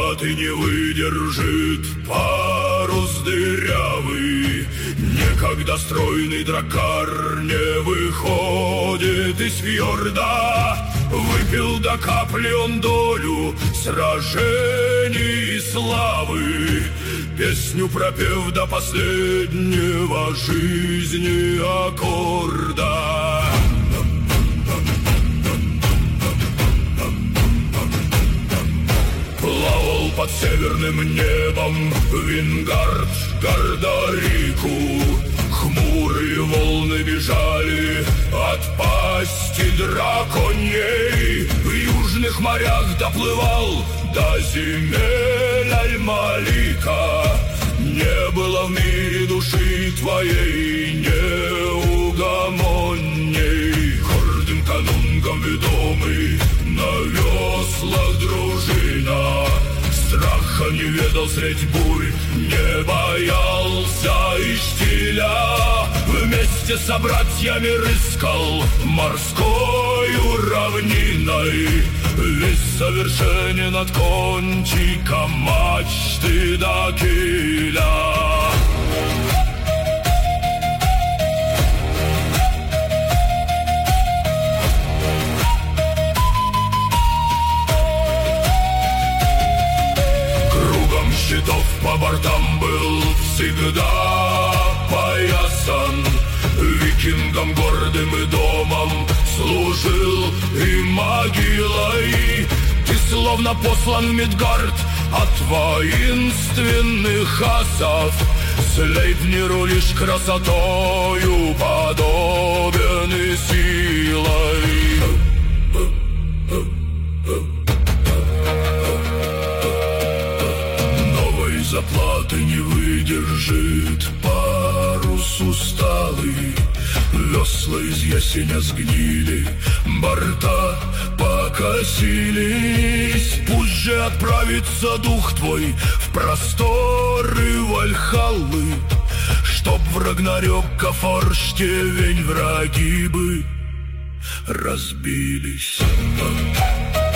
заплаты не выдержит парус дырявый. Некогда стройный драккар не выходит из фьорда. Выпил до капли он долю сражений и славы, песню пропев до последнего жизни аккорда. Плавал под северным небом Вингард Гордорику. Хмурые волны бежали от пасти драконьей. В южных морях доплывал до земель Аль-Малика. Не было в мире души твоей неугомонней. Гордым канунгом ведомый на веслах дружина. Страха не ведал средь бурь, не боялся и штиля. Вместе с братьями рыскал морскою равниной. Весь совершенен от кончика мачты до киля. Щитов по бортам был всегда поясан. Викингам гордым и домом служил и могилой. Ты словно послан в Мидгард от воинственных асов. Слейпниру лишь красотою подобен и силой. Заплаты не выдержит парус усталый. Весла из ясеня сгнили, борта покосились. Пусть же отправится дух твой в просторы Вальхаллы, чтоб в Рагнарёк Кафорштевень враги бы разбились.